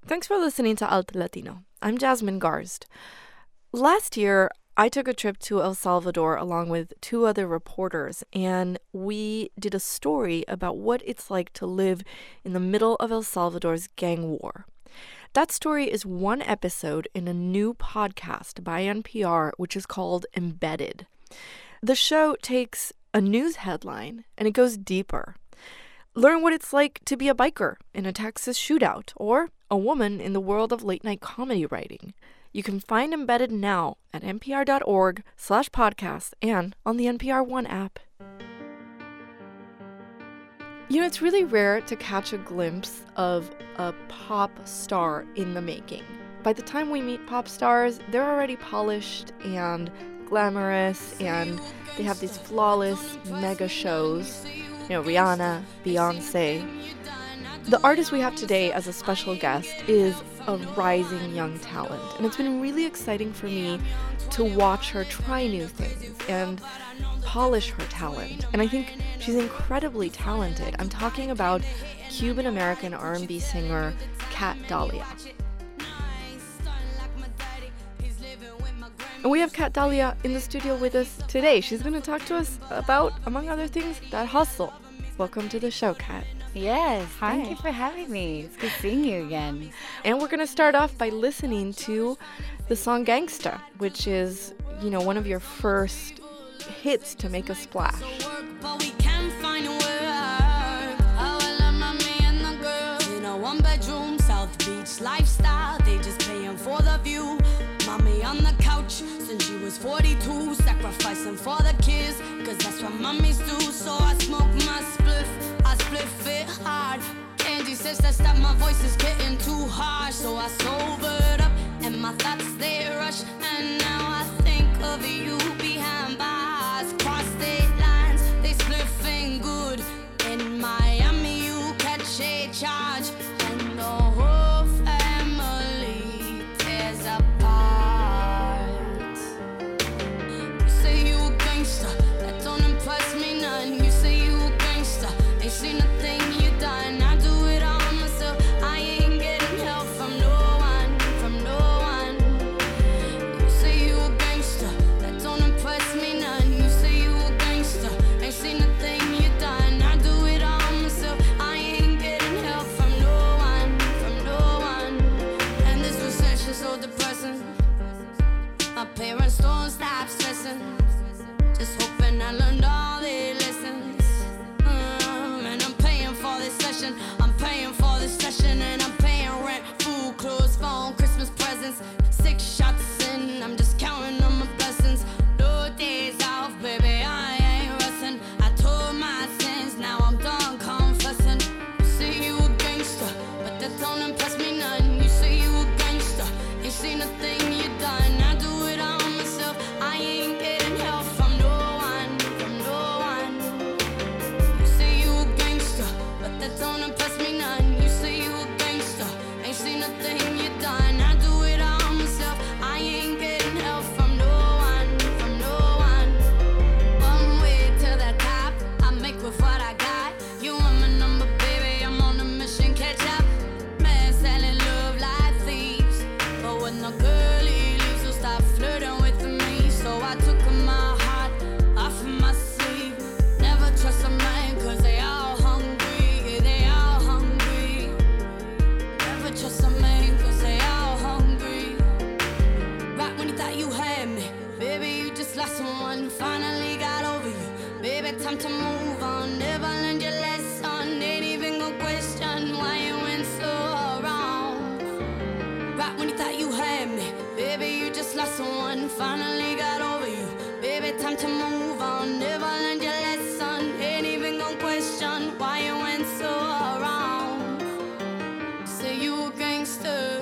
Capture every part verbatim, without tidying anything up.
Thanks for listening to Alt Latino. I'm Jasmine Garst. Last year, I took a trip to El Salvador along with two other reporters, and we did a story about what it's like to live in the middle of El Salvador's gang war. That story is one episode in a new podcast by N P R, which is called Embedded. The show takes a news headline and it goes deeper. Learn what it's like to be a biker in a Texas shootout or a woman in the world of late-night comedy writing. You can find Embedded now at npr.org slash podcasts and on the N P R One app. You know, it's really rare to catch a glimpse of a pop star in the making. By the time we meet pop stars, they're already polished and glamorous, and they have these flawless mega shows. You know, Rihanna, Beyonce. The artist we have today as a special guest is a rising young talent, and it's been really exciting for me to watch her try new things and polish her talent. And I think she's incredibly talented. I'm talking about Cuban-American R and B singer Kat Dahlia. And we have Kat Dahlia in the studio with us today. She's going to talk to us about, among other things, that hustle. Welcome to the show, Kat. Yes, Hi. Thank you for having me. It's good seeing you again. And we're going to start off by listening to the song Gangsta, which is, you know, one of your first hits to make a splash. Lifestyle, they just paying for the view. Mommy on the couch since she was forty-two, sacrificing for the kids, cause that's what mommies do. So I smoke my spliff, I spliff it hard. Angie says that stop, my voice is getting too harsh. So I sobered up and my thoughts they rush, and now I think of you behind bars. Cross state lines, they spliffing good. In Miami you catch a charge, and the whole family tears apart. You say you a gangster, that don't impress me none. You say you a gangster, ain't seen a thing you done. I do it all myself, I ain't getting help from no one, from no one. You say you a gangster, that don't impress me none. You say you a gangster, ain't seen a thing you done. I do it all myself, I ain't getting help from no one, from no one. And this recession's so depressing, my parents don't stop stressing, just hoping I learned all their lessons. Mm, and I'm paying for this session, I'm paying for this session, and I'm paying rent, food, clothes, phone, Christmas presents. Six shots in, I'm just counting on my blessings. No days off, baby, I ain't resting. I told my sins, now I'm done confessing. You say you a gangster, but that don't impress me none. You say you a gangster, ain't seen a thing you done. I do it all myself, I ain't getting help from no one, from no one. You say you a gangster, but that don't impress me none. You say you a gangster, ain't seen a thing you done. I do it all myself, I ain't getting help from no one, from no one. One way to the top, I make with what I got. You want my number, baby, I'm on a mission, catch up. Man selling love like thieves, but when the girl leaves, so stop flirting with me. So I took my heart off of my sleeve. Never trust a man, cause they all hungry, yeah, they all hungry. Never trust a man, cause they all hungry. Right when you thought you had me, baby, you just lost someone, finally got over you. Baby, time to move on, never learned your lesson. Ain't even gonna question why you went so wrong. Right when you thought you had me, baby, you just lost someone, finally got over you. Baby, time to move on, never learned your lesson. Ain't even gonna question why you went so wrong. Say you a gangster,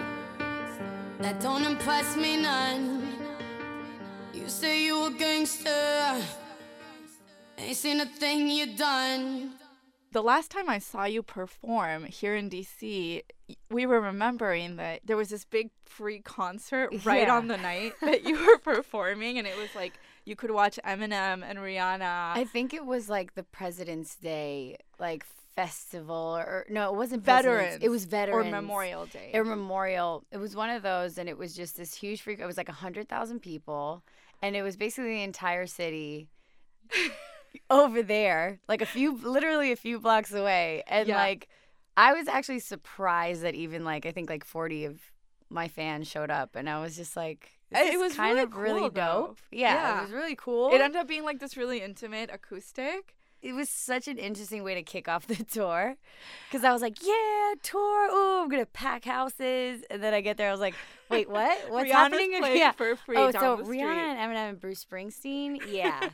that don't impress me none. You say you a gangster, ain't seen a thing you done. The last time I saw you perform here in D C, we were remembering that there was this big free concert right Yeah. on the night that you were performing, and it was like you could watch Eminem and Rihanna. I think it was like the President's Day, like festival or no, it wasn't President's- Veterans. It was Veterans Or Memorial Day. Or Memorial. It was one of those, and it was just this huge freak. It was like a hundred thousand people, and it was basically the entire city over there, like a few, literally a few blocks away, and Yeah. like I was actually surprised that even like I think like forty of my fans showed up, and I was just like, this It is was kind really of really cool, though. dope. Yeah, Yeah. it was really cool. It ended up being like this really intimate acoustic. It was such an interesting way to kick off the tour, because I was like, yeah, tour, ooh, I'm gonna pack houses, and then I get there, I was like, wait, what? What's Rihanna's happening? playing yeah. for free Oh, down so the Rihanna street. and Eminem and Bruce Springsteen, yeah.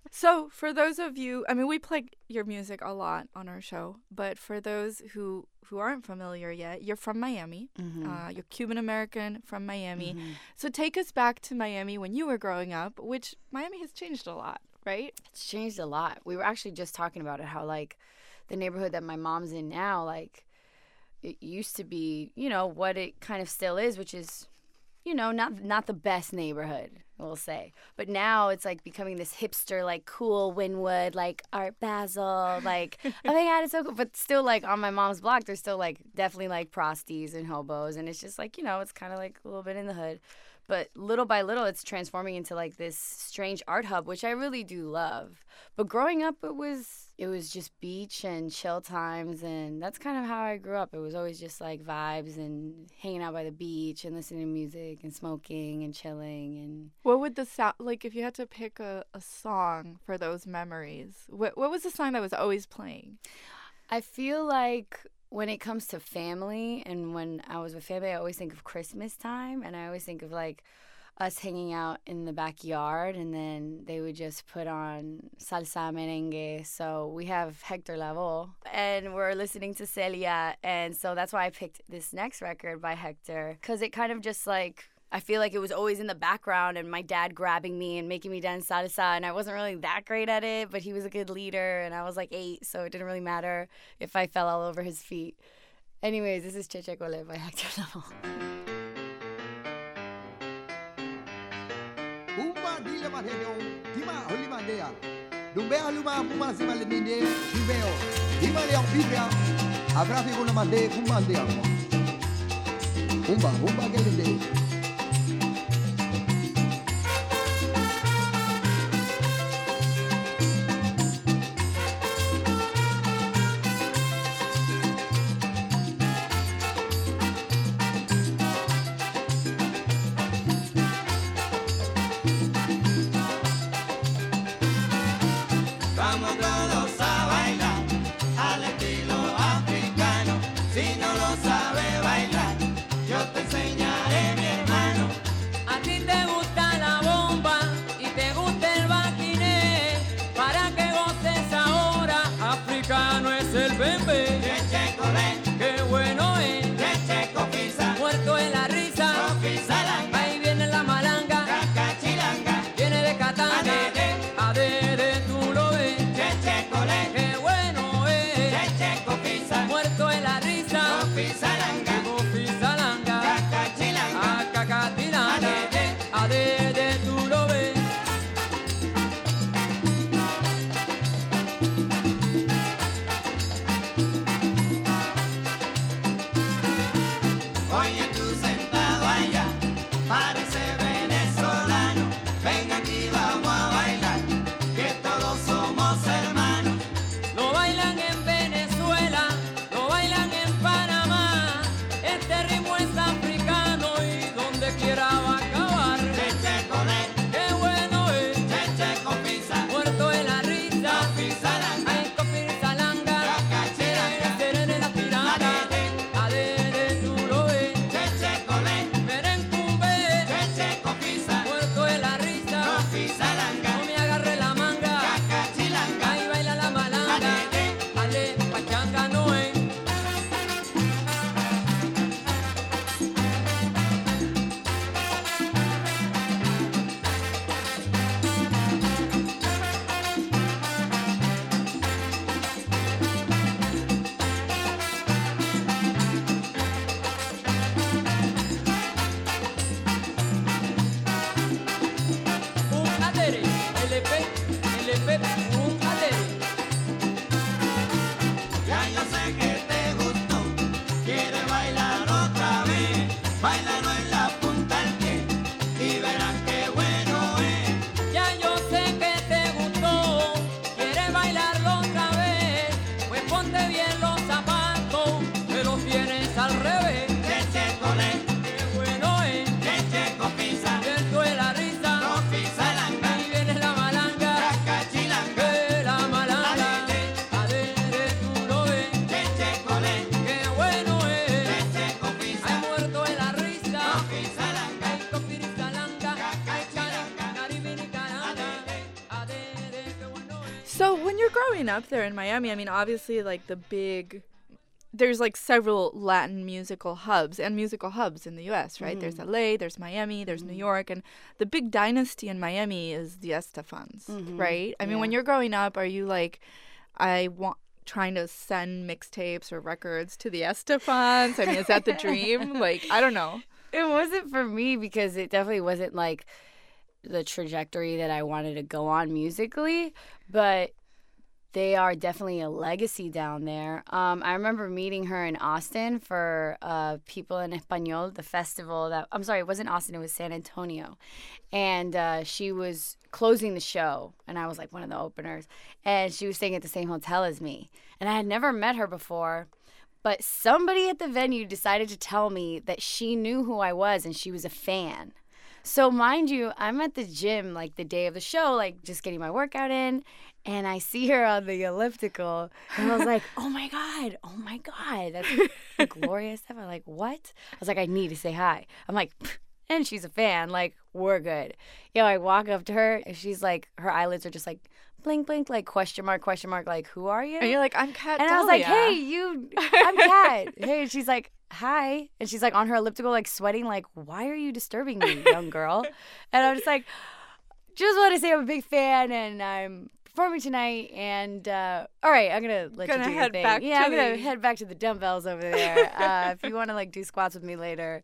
So for those of you, I mean, we play your music a lot on our show, but for those who who aren't familiar yet, you're from Miami. Mm-hmm. Uh, you're Cuban American from Miami. Mhm. So take us back to Miami when you were growing up, which Miami has changed a lot, right? It's changed a lot. We were actually just talking about it, how like the neighborhood that my mom's in now, like it used to be, you know, what it kind of still is, which is, you know, not not the best neighborhood, we'll say. But now it's like becoming this hipster, like cool Wynwood, like Art Basel, like oh my god, it's so cool. But still, like on my mom's block, there's still like definitely like prosties and hobos, and it's just like, you know, it's kind of like a little bit in the hood. But little by little, it's transforming into like this strange art hub, which I really do love. But growing up, it was it was just beach and chill times, and that's kind of how I grew up. It was always just like vibes and hanging out by the beach and listening to music and smoking and chilling. And What would the sound like if you had to pick a, a song for those memories? What what was the song that was always playing? I feel like when it comes to family, and when I was with family, I always think of Christmas time, and I always think of like us hanging out in the backyard, and then they would just put on salsa merengue. So we have Hector Lavoe, and we're listening to Celia, and so that's why I picked this next record by Hector, because it kind of just like, I feel like it was always in the background, and my dad grabbing me and making me dance salsa, and I wasn't really that great at it, but he was a good leader, and I was like eight, so it didn't really matter if I fell all over his feet. Anyways, this is Cheche Cole by Hector Lavoe. Umba dile madhenyong, dima holi mandea. Dumbea luma puma sima leminde, dibeo. Dima leong bibia, abrafi guna mande kumandea. Umba, umba gelinde. Vamos todos a bailar al estilo africano. Si no lo sabe bailar, yo te enseñaré, mi hermano. Báilalo en la punta del pie y verán qué bueno es. Ya yo sé que te gustó, quieres bailarlo otra vez. Pues ponte bien los zapatos, que los tienes al revés. Cheche colé, Qué bueno es, cheche copisa, esto es la risa. copisa langa, Ahí viene la malanga, cachilanga, que la malanga. Adere, tú lo ves, cheche colé, qué bueno es. cheche copisa, Hay muerto en la risa, copisa langa, el copirizalanga, ay charanga, caribiricaranga. Adere, qué bueno es. So when you're growing up there in Miami, I mean, obviously, like the big, there's like several Latin musical hubs and musical hubs in the U S, right? There's L A, there's Miami, there's New York, and the big dynasty in Miami is the Estefans, right? I mean, when Yeah. you're growing up, are you like, I want trying to send mixtapes or records to the Estefans? I mean, is that the dream? Like, I don't know. It wasn't for me because it definitely wasn't like the trajectory that I wanted to go on musically, but they are definitely a legacy down there. Um, I remember meeting her in Austin for uh, People en Español, the festival that, I'm sorry, it wasn't Austin, it was San Antonio. And uh, she was closing the show, and I was like one of the openers. And she was staying at the same hotel as me. And I had never met her before. But somebody at the venue decided to tell me that she knew who I was and she was a fan. So mind you, I'm at the gym like the day of the show, like just getting my workout in, and I see her on the elliptical, and I was like, oh my God, oh my God, that's Gloria Estefan. I'm like, what? I was like, I need to say hi. I'm like, "Pfft," and she's a fan, like, we're good. You know, I walk up to her, and she's like, her eyelids are just like, blink, blink, like question mark, question mark, like, who are you? And you're like, I'm Kat And I was like, Dahlia. hey, you, I'm Kat. Hey, and she's like, hi. And she's like on her elliptical, like sweating, like, why are you disturbing me, young girl? And I'm just like, just want to say I'm a big fan and I'm performing tonight. And uh, all right, I'm going to let Gonna you do your head thing. back yeah, to I'm going to the- head back to the dumbbells over there. Uh, if you want to like do squats with me later.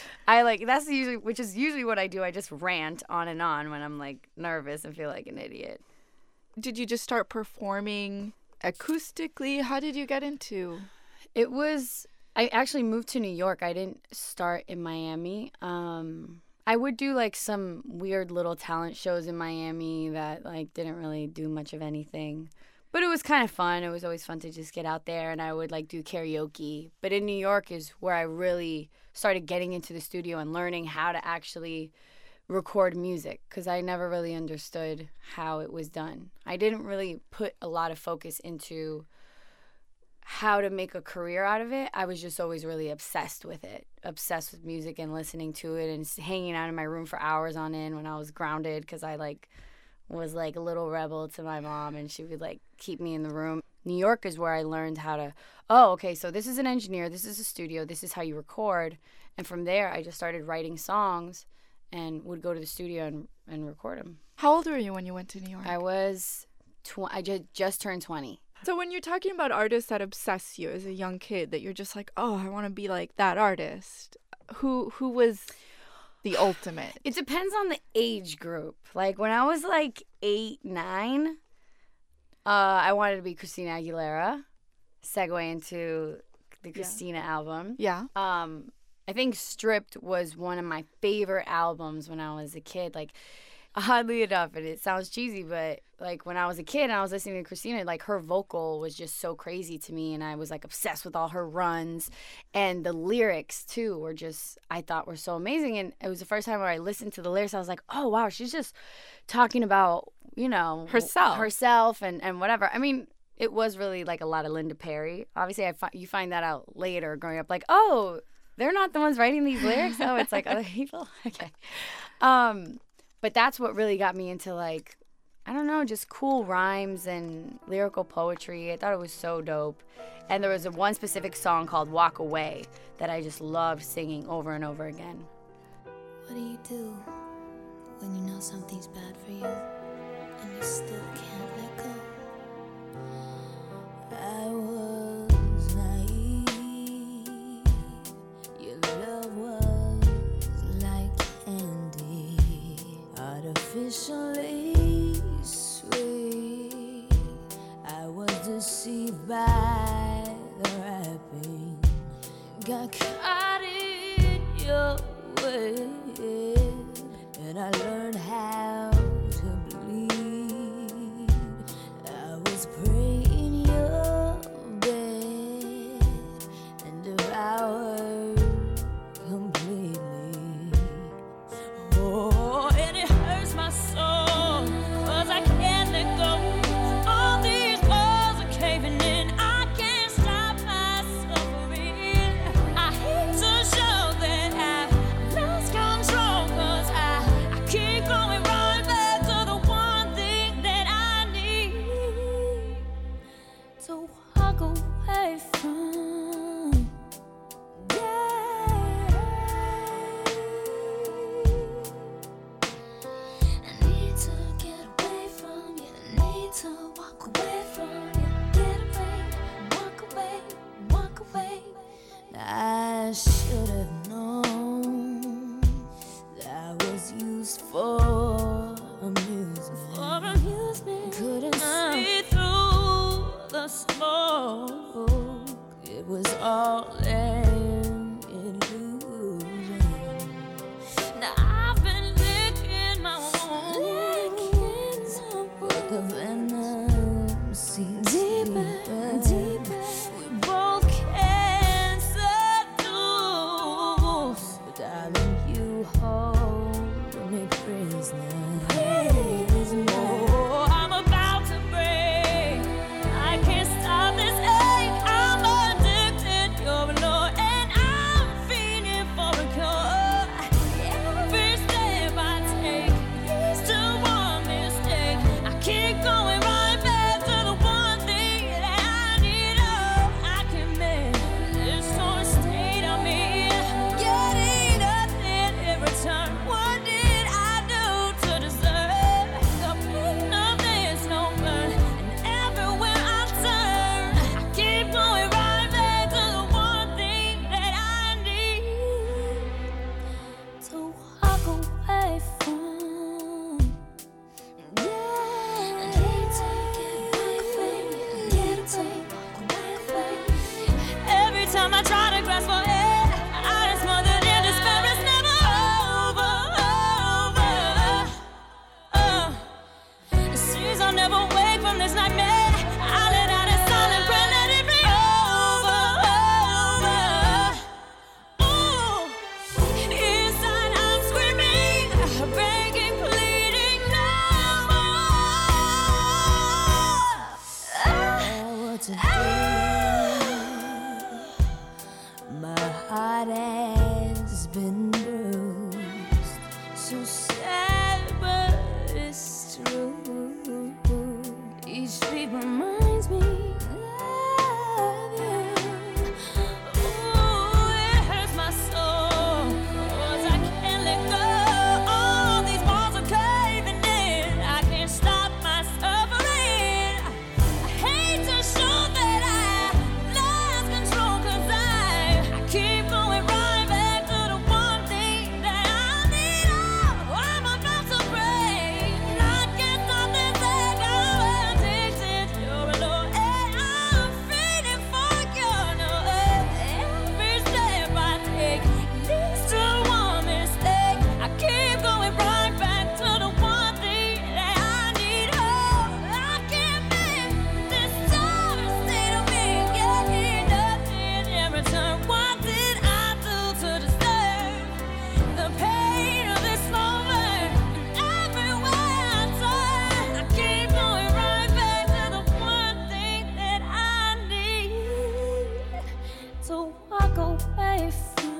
I like, that's usually, which is usually what I do. I just rant on and on when I'm like nervous and feel like an idiot. Did you just start performing acoustically? How did you get into? It was, I actually moved to New York. I didn't start in Miami. Um, I would do like some weird little talent shows in Miami that like didn't really do much of anything. But it was kind of fun. It was always fun to just get out there, and I would like do karaoke. But in New York is where I really started getting into the studio and learning how to actually record music, because I never really understood how it was done. I didn't really put a lot of focus into how to make a career out of it. I was just always really obsessed with it, obsessed with music and listening to it and s- hanging out in my room for hours on end when I was grounded, because I like was like a little rebel to my mom, and she would like keep me in the room. New York is where I learned how to, oh, okay, so this is an engineer, this is a studio, this is how you record. And from there, I just started writing songs and would go to the studio and, and record them. How old were you when you went to New York? I was, tw- I just, just turned twenty. So when you're talking about artists that obsess you as a young kid, that you're just like, oh, I want to be like that artist. Who who was the ultimate? It depends on the age group. Like when I was like eight, nine, uh, I wanted to be Christina Aguilera. Segue into the Christina album. Yeah. Um, I think Stripped was one of my favorite albums when I was a kid. Like, oddly enough, and it sounds cheesy, but like when I was a kid and I was listening to Christina, like her vocal was just so crazy to me, and I was like obsessed with all her runs, and the lyrics too were just, I thought were so amazing. And it was the first time where I listened to the lyrics, I was like, oh wow, she's just talking about, you know, Herself. herself and, and whatever. I mean, it was really like a lot of Linda Perry. Obviously, I fi- you find that out later growing up, like, oh, they're not the ones writing these lyrics. Oh, it's like other people. Okay. Um, but that's what really got me into like, I don't know, just cool rhymes and lyrical poetry. I thought it was so dope. And there was a one specific song called Walk Away that I just loved singing over and over again. What do you do when you know something's bad for you and you still can't let go? I was naive. Your love was like candy, artificially sweet. I was deceived by the wrapping, got caught in your your way, and I learned how to bleed. I was praying your bed and devoured completely. Oh, and it hurts my soul, 'cause I can't let go. All these walls are caving in. I can't stop my suffering. I hate to show that I've lost control, 'cause I, I keep going right back to the one thing that I need to walk away from. Yeah. I need to get away from you. I need to walk away from you. Get away, walk away, walk away. I should have known that I was used for amusement. For amusement. Couldn't see through the smoke. It was all an illusion. Now I've been licking my wounds, but the venom seems deeper, deeper. We both can seduce, but darling, you hold me prisoner. Oh, I'm about to break. I can't stop this ache. I'm addicted, you're alone, and I'm feeling for a cure. Every step I take leads to one mistake. I keep going right back to the one thing that I need. Oh, I can make this sort of state I'm in, getting nothing in return. What did I do to deserve the pain of this no burn? And everywhere I turn, I keep going right back to the one thing that I need to walk away from. Yeah. I need to get away from you. Get away, walk away from you. Every time I try to grasp for air, I am smothered in despair. It's never over, over. Oh. It seems I'll never wake from this nightmare. I let out a silent prayer, let it be over, over. Ooh, inside I'm screaming, begging, pleading no more. What to do? My heart has been bruised, so sad, but it's true. Each beat reminds me of you. Ooh, it hurts my soul, 'cause I can't let go. All these walls are caving in. I can't stop my suffering. I hate to show that I lost control, 'cause I, I keep going right back to the one thing that I need. Oh, I'm about to break. I can't stop this ache. I'm addicted, you're alone, and I'm feeling for you. No, every step I take leads to one mistake. I keep going right back to the one thing that I need. Oh, I can't make this sorry state of me, getting nothing in return. What did I do to deserve the pain of this moment? And everywhere I turn, I keep going right back to the one thing that I need to walk away from.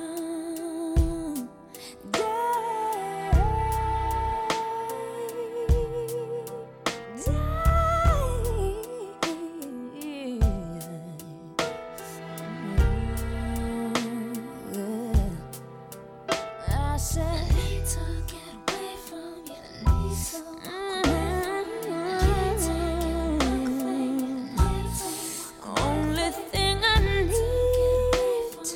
I said I need to get away from you. I need to walk away from you. I need to get away from you. Only thing I need to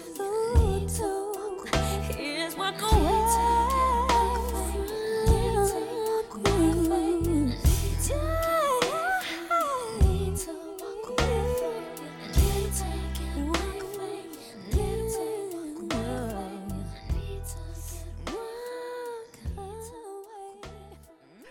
do is walk away.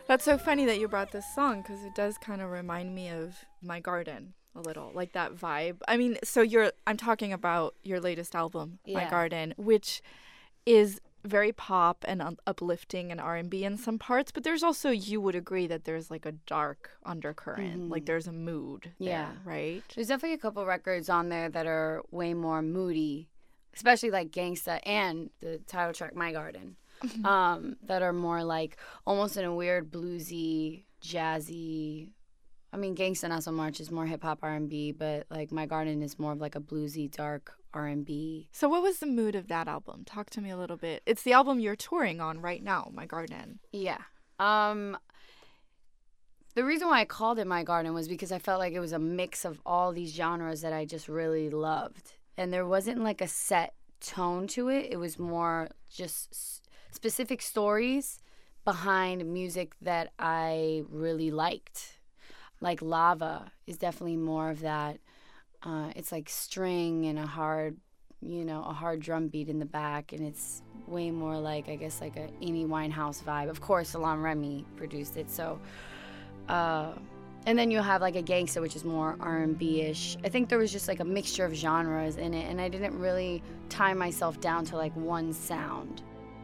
That's so funny that you brought this song because it does kind of remind me of My Garden a little, like that vibe. I mean, so you're I'm talking about your latest album, My Yeah. Garden, which is very pop and un- uplifting and R and B in some parts, but there's also, you would agree that there's like a dark undercurrent, like there's a mood Yeah. there, right? There's definitely a couple records on there that are way more moody, especially like Gangsta and the title track My Garden, um, that are more like almost in a weird bluesy, jazzy. I mean, Gangsta not so much, is more hip hop R and B, but like My Garden is more of like a bluesy, dark R and B. So what was the mood of that album? Talk to me a little bit. It's the album you're touring on right now, My Garden. Yeah. Um, the reason why I called it My Garden was because I felt like it was a mix of all these genres that I just really loved. And there wasn't like a set tone to it. It was more just s- specific stories behind music that I really liked. Like Lava is definitely more of that. Uh, it's like string and a hard, you know, a hard drum beat in the back, and it's way more like, I guess, like a Amy Winehouse vibe. Of course, Salaam Remi produced it, so. Uh, and then you'll have like a Gangsta, which is more R and B-ish. I think there was just like a mixture of genres in it, and I didn't really tie myself down to like one sound.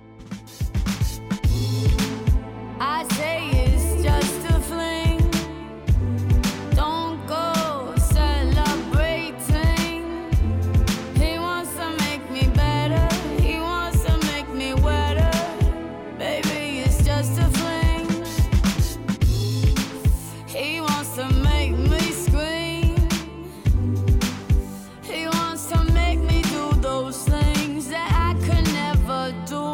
I say it's just a fling. Don't go celebrating. He wants to make me better. He wants to make me wetter. Baby, it's just a fling. He wants to make me scream. He wants to make me do those things that I could never do.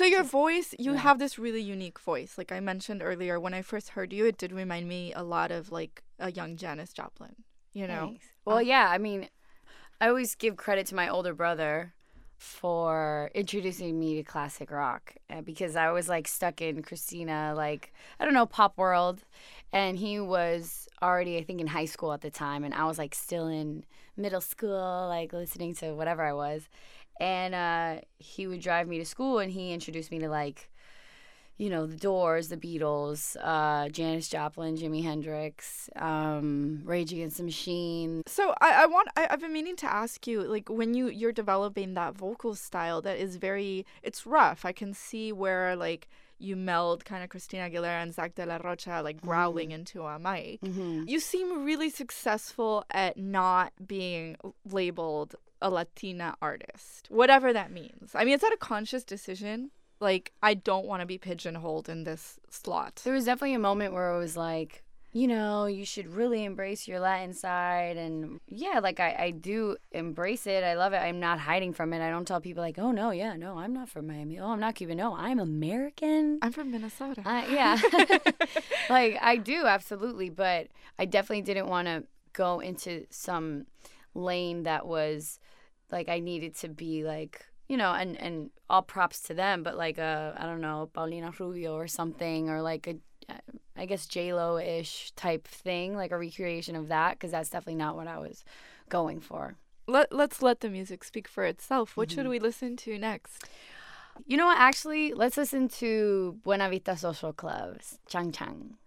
your voice, you yeah. have this really unique voice. Like I mentioned earlier, when I first heard you, it did remind me a lot of like a young Janis Joplin, you know? Thanks. Well, yeah, I mean, I always give credit to my older brother for introducing me to classic rock uh, because I was like stuck in Christina, like, I don't know, pop world. And he was already, I think, in high school at the time. And I was like still in middle school, like listening to whatever I was. And uh, he would drive me to school and he introduced me to like, you know, the Doors, the Beatles, uh, Janis Joplin, Jimi Hendrix, um, Rage Against the Machine. So I, I want I, I've been meaning to ask you, like when you you're developing that vocal style that is very, it's rough. I can see where like you meld kind of Christina Aguilera and Zach de la Rocha like growling mm-hmm. into a mic. Mm-hmm. You seem really successful at not being labeled a Latina artist, whatever that means. I mean, is that a conscious decision? Like, I don't want to be pigeonholed in this slot. There was definitely a moment where it was like, you know, you should really embrace your Latin side. And yeah, like I, I do embrace it. I love it. I'm not hiding from it. I don't tell people like, oh, no, yeah, no, I'm not from Miami. Oh, I'm not Cuban. No, I'm American. I'm from Minnesota. Uh, yeah. Like, I do, absolutely. But I definitely didn't want to go into some lane that was like I needed to be like, you know, and, and all props to them, but like a, I don't know, Paulina Rubio or something, or like a, I guess J-Lo-ish type thing, like a recreation of that, because that's definitely not what I was going for. Let, let's let the music speak for itself. What Mm-hmm. should we listen to next? You know what, actually, let's listen to Buena Vista Social Club's Chang Chang.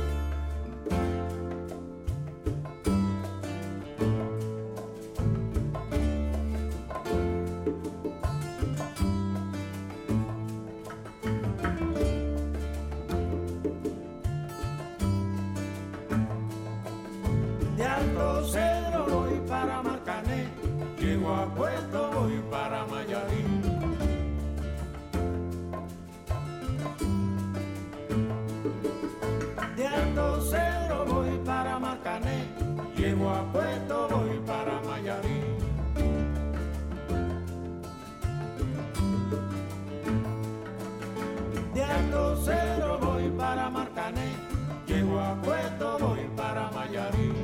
De Alto Cedro voy para Marcané, llego a Puerto voy para Mayarín. De Alto Cedro voy para Marcané, llego a Puerto voy para Mayarín. De Alto Cedro voy para Marcané, llego a Puerto voy para Mayarín.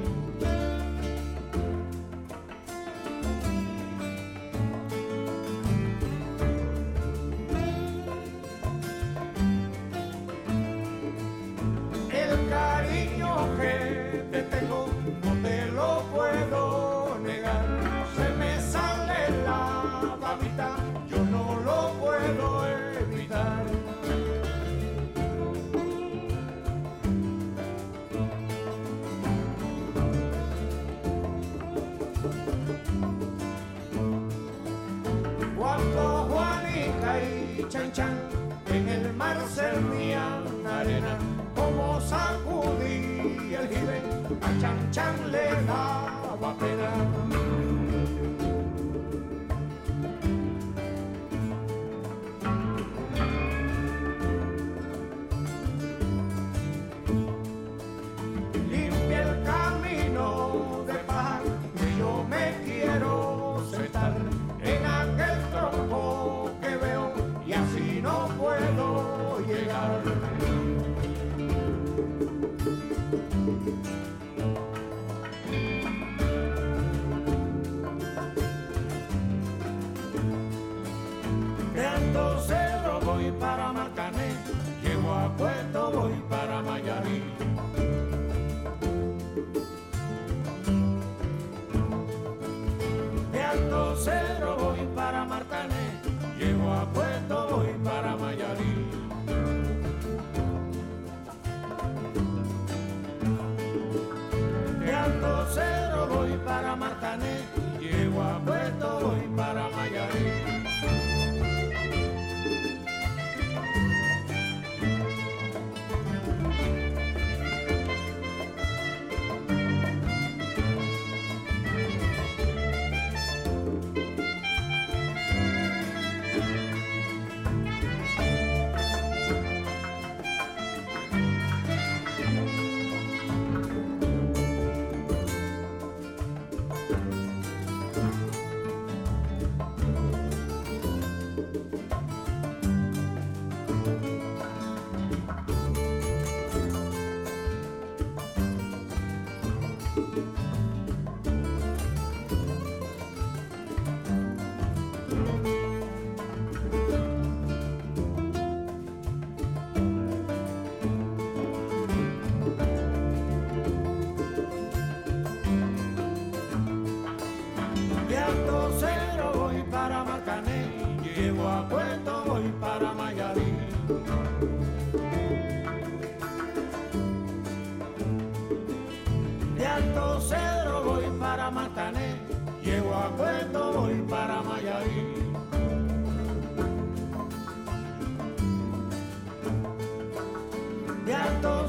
El cariño que te tengo no te lo puedo negar. Se me sale la babita, yo no lo puedo evitar. Cuando Juanica y Chan Chan en el mar servían arena, como sacudí el jibe, a Chan Chan le daba pena. Limpia el camino de paz, que yo me quiero sentar en aquel tronco que veo y así no puedo llegar. De Alto Cedro voy para Marcané, llego a Puerto voy para Mayarín. De Alto Cedro voy para Marcané, llego a Puerto voy para Mayarín. De Alto Cedro voy para Marcané, llego a Puerto voy para Mayarín.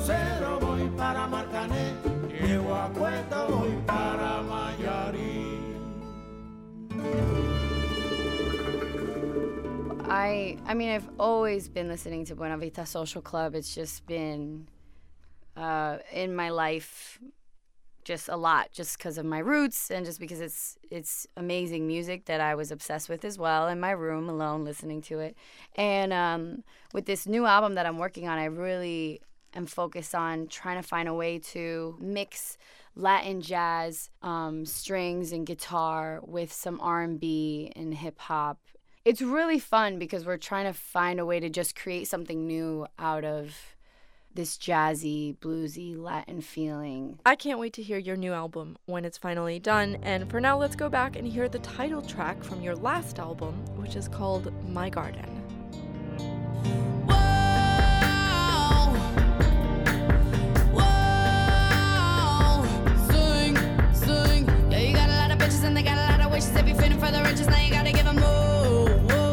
crucero voy para Marcané, llego a Cuesta, voy para Mayarí. I I mean, I've always been listening to Buena Vista Social Club. It's just been uh, in my life just a lot, just because of my roots and just because it's it's amazing music that I was obsessed with as well in my room alone listening to it. And um, with this new album that I'm working on, I really am focused on trying to find a way to mix Latin jazz, um, strings and guitar with some R and B and hip hop. It's really fun because we're trying to find a way to just create something new out of this jazzy, bluesy, Latin feeling. I can't wait to hear your new album when it's finally done. And for now, let's go back and hear the title track from your last album, which is called My Garden. And they got a lot of wishes. They be feeling for the riches. Now you gotta give them more.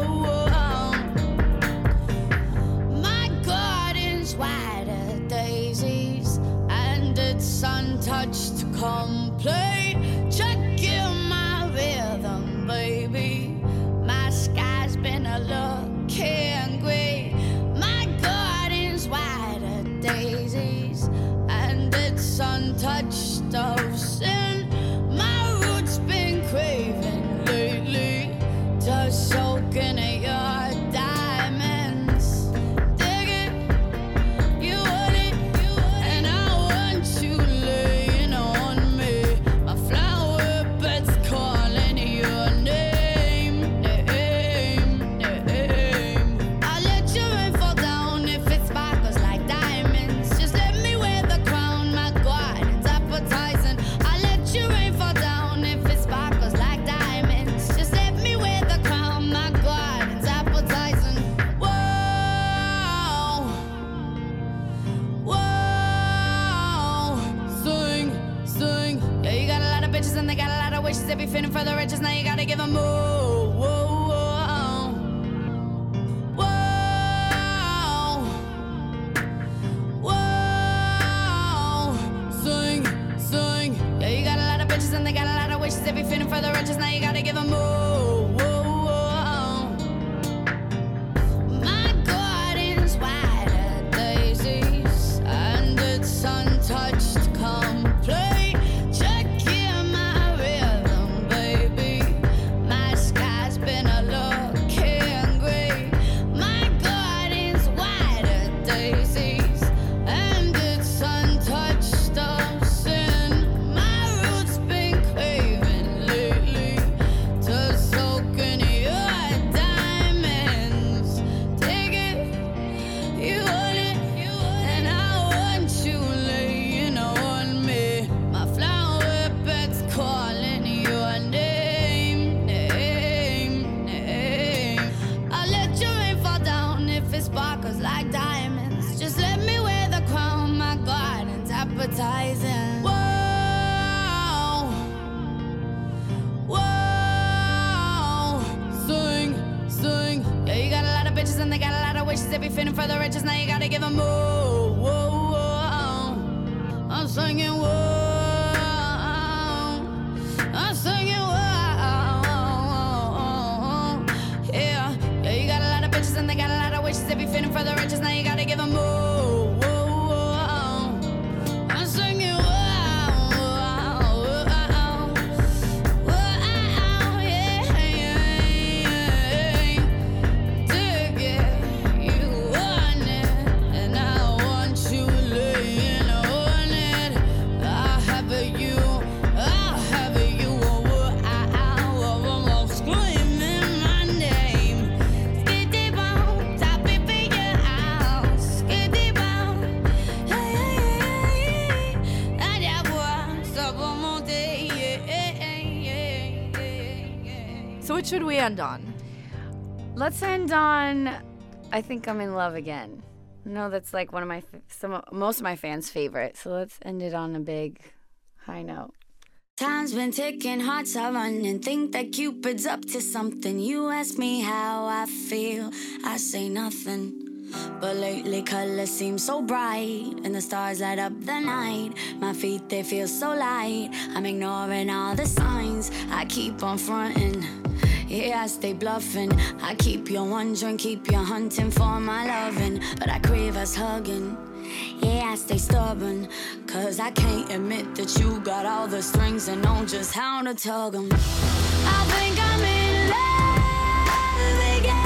My garden's white as daisies, and it's untouched, complete. Check in my rhythm, baby. My sky's been a looking gray. My garden's white as daisies, and it's untouched of sin. Craving lately to soak in your diamonds. Dig it, you want it, and I want you laying on me. My flower bed's calling your name, name, name. I'll let your rain fall down if it sparkles like diamonds. Just let me wear the crown, my garden's appetizing. I'll let your rain fall down if it sparkles like diamonds. Just let me wear the crown, my garden's appetizing. Whoa, whoa, sing, sing. Yeah, you got a lot of bitches and they got a lot of wishes. They be feeling for the riches, now you gotta give them more. Whoa, whoa, whoa, whoa, sing, sing. Yeah, you got a lot of bitches and they got a lot of wishes. They be feeling for the riches, now you gotta give them more. Whoa, whoa. My garden's white as daisies, and it's untouched, complete. Check in my rhythm, baby. My sky's been a looking gray. My garden's white as daisies, and it's untouched of sin. My roots been craving lately to soak in your diamonds. Take it, you want it, and I want you laying on me. My flower bed's calling your name, name, name. I'll let your rain fall down if it sparkles like diamonds. Just let me wear the crown, my garden's appetizing. Whoa, whoa, sing, sing. Yeah, you got a lot of bitches and they got a lot of wishes. They be feeling for the riches, now you gotta give them more. Whoa, whoa, I'm singing whoa, I'm singing whoa. Yeah, yeah, you got a lot of bitches and they got a lot of wishes. They be feeling for the riches, now you gotta give them more. Whoa, whoa, I'm singing whoa, whoa, whoa, yeah, yeah. Dig it, you want it, and I want you laying on it. I have it, you, I have it, you, oh, oh, I, I, oh, oh, oh, screaming my name. Skitty bone, top it for your house. Skitty bone, hey, hey, hey, hey. I just want some more day, yeah, yeah, yeah, yeah. So what should we end on? Let's end on I Think I'm in Love Again. I know that's like one of my, f- some of, most of my fans' favorite. So let's end it on a big high note. Time's been ticking, hearts are running. Think that Cupid's up to something. You ask me how I feel, I say nothing. But lately colors seem so bright and the stars light up the night. My feet, they feel so light. I'm ignoring all the signs. I keep on fronting. Yeah, I stay bluffing. I keep you wondering, keep you hunting for my loving. But I crave us hugging. Yeah, I stay stubborn. Cause I can't admit that you got all the strings and know just how to tug 'em. I think I'm in love again.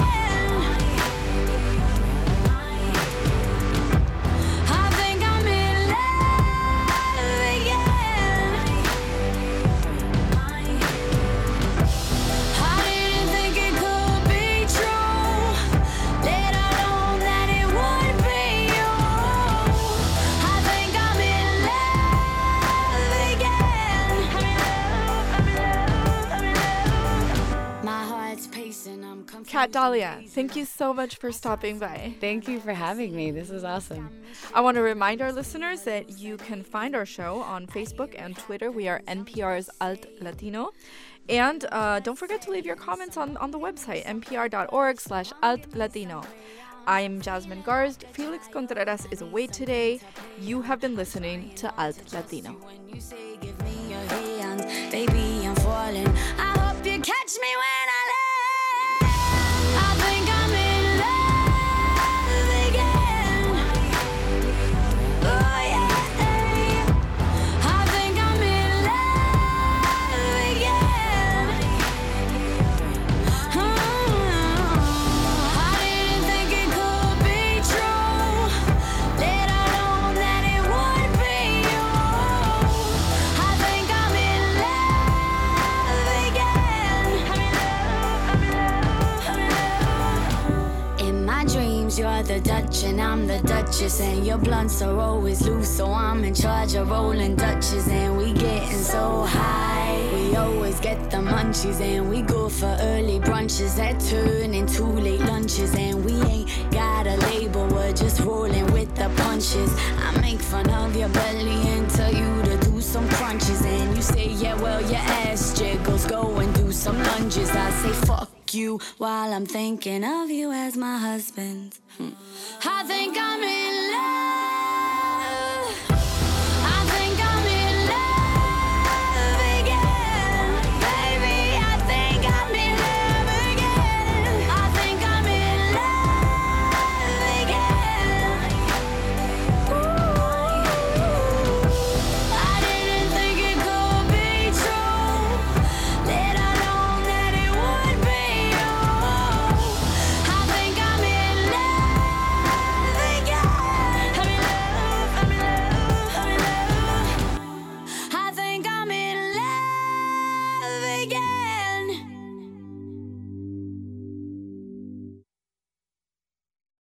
Kat Dahlia, thank you so much for stopping by. Thank you for having me. This was awesome. I want to remind our listeners that you can find our show on Facebook and Twitter. We are N P R's Alt Latino. And uh, don't forget to leave your comments on, on the website, npr.org slash alt latino. I'm Jasmine Garsd. Felix Contreras is away today. You have been listening to Alt Latino. When you say give me your hands, baby, I'm falling. I hope you catch me when I land. I think I'm in love again. Oh yeah. I think I'm in love again. Oh, I didn't think it could be true. Let alone that it would be you. I think I'm in love again. I'm in love, I'm in love, I'm in love. In my dreams, you're the Dutch and I'm the Duchess, and your blunts are always loose, so I'm in charge of rolling Dutches, and we getting so high. We always get the munchies, and we go for early brunches that turn into late lunches, and we ain't got a label, we're just rolling with the punches. I make fun of your belly and tell you to do some crunches, and you say, yeah, well, your ass jiggles, go and do some lunges. I say, fuck you, while I'm thinking of you as my husband. Hmm. I think I'm in love. I think I'm in love again. Baby, I think I'm in love again. I think I'm in love again. Ooh, I didn't think it could be true. Let alone that it would be you. I think I'm in love again. I'm in love, I'm in love, I'm in love. I think I'm in love again.